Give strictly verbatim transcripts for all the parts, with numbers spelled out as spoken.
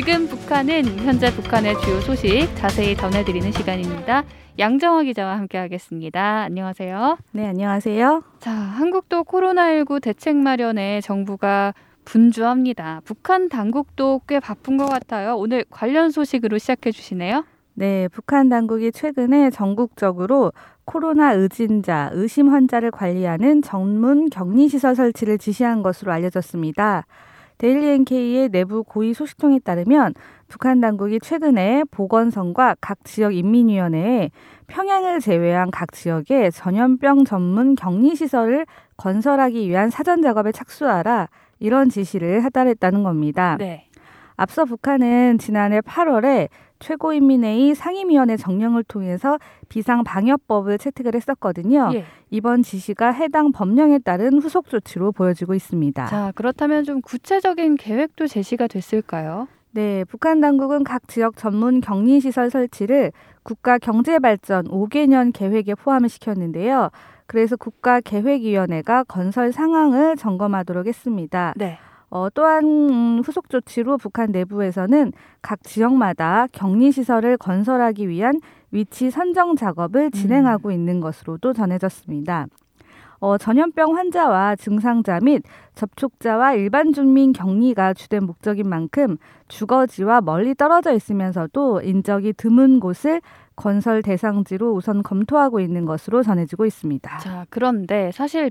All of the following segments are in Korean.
지금 북한은 현재 북한의 주요 소식 자세히 전해드리는 시간입니다. 양정화 기자와 함께하겠습니다. 안녕하세요. 네, 안녕하세요. 자, 한국도 코로나십구 대책 마련에 정부가 분주합니다. 북한 당국도 꽤 바쁜 것 같아요. 오늘 관련 소식으로 시작해 주시네요. 네, 북한 당국이 최근에 전국적으로 코로나 의진자, 의심 환자를 관리하는 전문 격리시설 설치를 지시한 것으로 알려졌습니다. 데일리 엔케이의 내부 고위 소식통에 따르면 북한 당국이 최근에 보건성과 각 지역 인민위원회에 평양을 제외한 각 지역에 전염병 전문 격리시설을 건설하기 위한 사전 작업에 착수하라, 이런 지시를 하달했다는 겁니다. 네. 앞서 북한은 지난해 팔월에 최고인민회의 상임위원회 정령을 통해서 비상방역법을 채택을 했었거든요. 예. 이번 지시가 해당 법령에 따른 후속 조치로 보여지고 있습니다. 자, 그렇다면 좀 구체적인 계획도 제시가 됐을까요? 네, 북한 당국은 각 지역 전문 격리시설 설치를 국가경제발전 오 개년 계획에 포함을 시켰는데요. 그래서 국가계획위원회가 건설 상황을 점검하도록 했습니다. 네. 어, 또한 음, 후속 조치로 북한 내부에서는 각 지역마다 격리시설을 건설하기 위한 위치 선정 작업을 진행하고 음. 있는 것으로도 전해졌습니다. 어, 전염병 환자와 증상자 및 접촉자와 일반 주민 격리가 주된 목적인 만큼 주거지와 멀리 떨어져 있으면서도 인적이 드문 곳을 건설 대상지로 우선 검토하고 있는 것으로 전해지고 있습니다. 자, 그런데 사실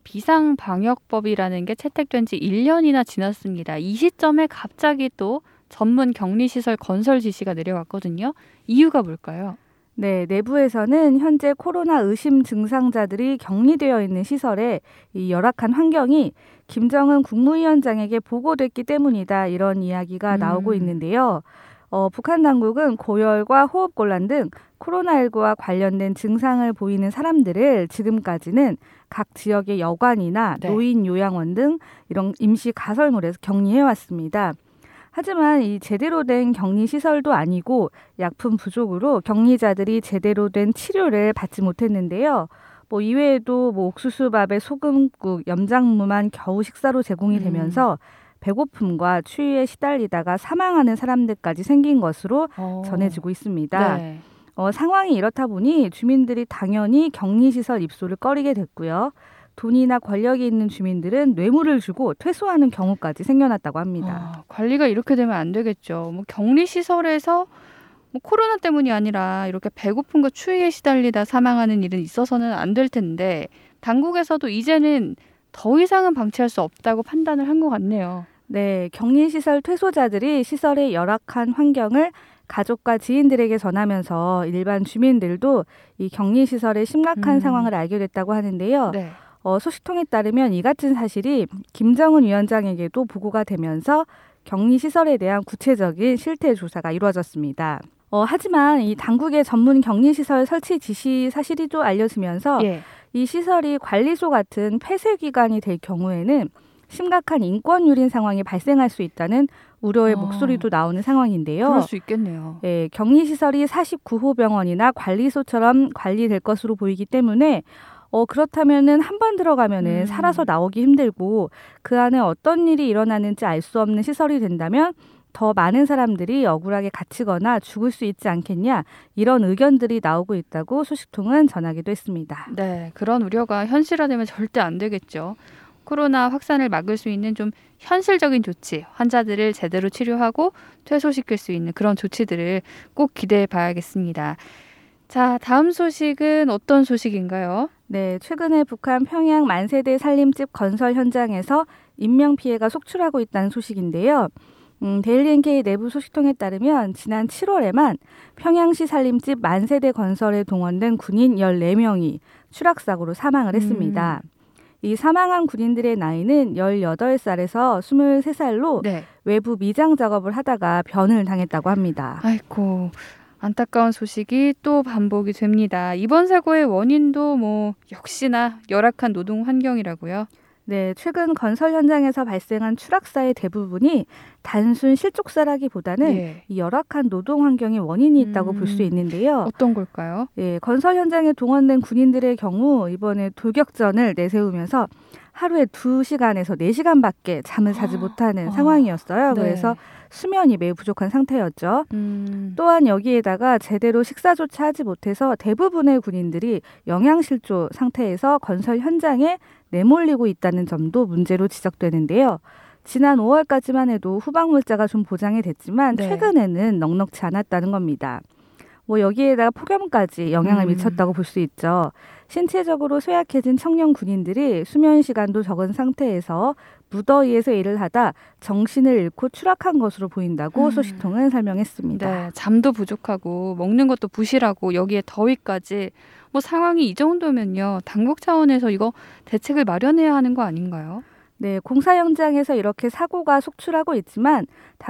비상방역법이라는 게 채택된 지 일 년이나 지났습니다. 이 시점에 갑자기 또 전문 격리시설 건설 지시가 내려왔거든요. 이유가 뭘까요? 네, 내부에서는 현재 코로나 의심 증상자들이 격리되어 있는 시설에 이 열악한 환경이 김정은 국무위원장에게 보고됐기 때문이다, 이런 이야기가 음. 나오고 있는데요. 어, 북한 당국은 고열과 호흡곤란 등 코로나십구와 관련된 증상을 보이는 사람들을 지금까지는 각 지역의 여관이나 네. 노인 요양원 등 이런 임시 가설물에서 격리해왔습니다. 하지만 이 제대로 된 격리 시설도 아니고 약품 부족으로 격리자들이 제대로 된 치료를 받지 못했는데요. 뭐 이외에도 뭐 옥수수밥에 소금국, 염장무만 겨우 식사로 제공이 되면서 음. 배고픔과 추위에 시달리다가 사망하는 사람들까지 생긴 것으로 오. 전해지고 있습니다. 네. 어, 상황이 이렇다 보니 주민들이 당연히 격리시설 입소를 꺼리게 됐고요. 돈이나 권력이 있는 주민들은 뇌물을 주고 퇴소하는 경우까지 생겨났다고 합니다. 아, 관리가 이렇게 되면 안 되겠죠. 뭐 격리시설에서 뭐 코로나 때문이 아니라 이렇게 배고픔과 추위에 시달리다 사망하는 일은 있어서는 안 될 텐데 당국에서도 이제는 더 이상은 방치할 수 없다고 판단을 한 것 같네요. 네, 격리시설 퇴소자들이 시설의 열악한 환경을 가족과 지인들에게 전하면서 일반 주민들도 이 격리시설의 심각한 음. 상황을 알게 됐다고 하는데요. 네. 어, 소식통에 따르면 이 같은 사실이 김정은 위원장에게도 보고가 되면서 격리시설에 대한 구체적인 실태 조사가 이루어졌습니다. 어, 하지만 이 당국의 전문 격리시설 설치 지시 사실이 또 알려지면서 예. 이 시설이 관리소 같은 폐쇄기관이 될 경우에는 심각한 인권 유린 상황이 발생할 수 있다는 우려의 어. 목소리도 나오는 상황인데요. 그럴 수 있겠네요. 예, 격리시설이 사십구 호 병원이나 관리소처럼 관리될 것으로 보이기 때문에 어, 그렇다면은 한 번 들어가면은 음. 살아서 나오기 힘들고 그 안에 어떤 일이 일어나는지 알 수 없는 시설이 된다면 더 많은 사람들이 억울하게 갇히거나 죽을 수 있지 않겠냐, 이런 의견들이 나오고 있다고 소식통은 전하기도 했습니다. 네, 그런 우려가 현실화되면 절대 안 되겠죠. 코로나 확산을 막을 수 있는 좀 현실적인 조치, 환자들을 제대로 치료하고 퇴소시킬 수 있는 그런 조치들을 꼭 기대해 봐야겠습니다. 자, 다음 소식은 어떤 소식인가요? 네, 최근에 북한 평양 만세대 살림집 건설 현장에서 인명피해가 속출하고 있다는 소식인데요. 음, 데일리 엔케이 내부 소식통에 따르면 지난 칠월에만 평양시 살림집 만세대 건설에 동원된 군인 열네 명이 추락사고로 사망을 했습니다. 음. 이 사망한 군인들의 나이는 열여덟 살에서 스물세 살로 네. 외부 미장 작업을 하다가 변을 당했다고 합니다. 아이고, 안타까운 소식이 또 반복이 됩니다. 이번 사고의 원인도 뭐 역시나 열악한 노동 환경이라고요? 네, 최근 건설 현장에서 발생한 추락사의 대부분이 단순 실족사라기보다는 예. 이 열악한 노동 환경에 원인이 있다고 음, 볼 수 있는데요. 어떤 걸까요? 예, 건설 현장에 동원된 군인들의 경우 이번에 돌격전을 내세우면서 하루에 두 시간에서 네 시간밖에 잠을 자지 못하는 아, 상황이었어요. 네. 그래서 수면이 매우 부족한 상태였죠. 음. 또한 여기에다가 제대로 식사조차 하지 못해서 대부분의 군인들이 영양실조 상태에서 건설 현장에 내몰리고 있다는 점도 문제로 지적되는데요. 지난 오월까지만 해도 후방물자가 좀 보장이 됐지만 네. 최근에는 넉넉지 않았다는 겁니다. 뭐 여기에다가 폭염까지 영향을 음. 미쳤다고 볼 수 있죠. 신체적으로 쇠약해진 청년 군인들이 수면 시간도 적은 상태에서 무더위에서 일을 하다 정신을 잃고 추락한 것으로 보인다고 음. 소식통은 설명했습니다. 네, 잠도 부족하고 먹는 것도 부실하고 여기에 더위까지 뭐 상황이 이 정도면요. 당국 차원에서 이거 대책을 마련해야 하는 거 아닌가요? 네, 공사 현장에서 이렇게 사고가 속출하고 있지만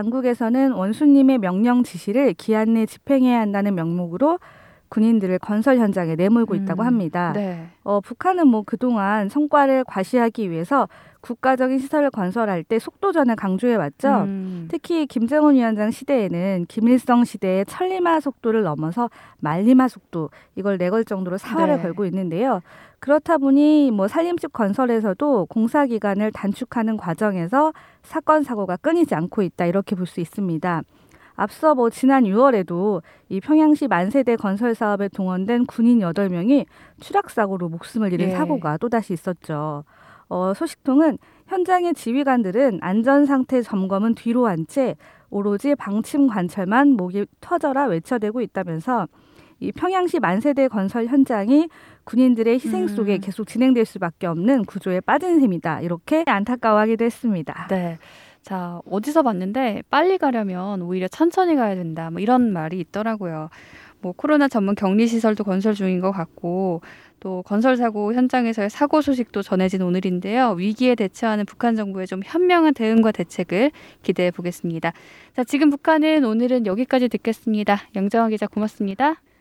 당국에서는 원수님의 명령 지시를 기한 내 집행해야 한다는 명목으로 군인들을 건설 현장에 내몰고 있다고 음, 합니다. 네. 어, 북한은 뭐 그동안 성과를 과시하기 위해서 국가적인 시설을 건설할 때 속도전을 강조해 왔죠. 음, 특히 김정은 위원장 시대에는 김일성 시대의 천리마 속도를 넘어서 만리마 속도 이걸 내걸 정도로 사활을 네. 걸고 있는데요. 그렇다 보니 뭐 산림집 건설에서도 공사 기간을 단축하는 과정에서 사건 사고가 끊이지 않고 있다 이렇게 볼 수 있습니다. 앞서 뭐 지난 유월에도 이 평양시 만세대 건설 사업에 동원된 군인 여덟 명이 추락 사고로 목숨을 잃은 예. 사고가 또다시 있었죠. 어, 소식통은 현장의 지휘관들은 안전 상태 점검은 뒤로 한 채 오로지 방침 관찰만 목이 터져라 외쳐대고 있다면서 이 평양시 만세대 건설 현장이 군인들의 희생 속에 음. 계속 진행될 수밖에 없는 구조에 빠진 셈이다. 이렇게 안타까워하기도 했습니다. 네. 자, 어디서 봤는데 빨리 가려면 오히려 천천히 가야 된다. 뭐 이런 말이 있더라고요. 뭐 코로나 전문 격리 시설도 건설 중인 것 같고 또 건설 사고 현장에서의 사고 소식도 전해진 오늘인데요. 위기에 대처하는 북한 정부의 좀 현명한 대응과 대책을 기대해 보겠습니다. 자, 지금 북한은 오늘은 여기까지 듣겠습니다. 영정화 기자 고맙습니다.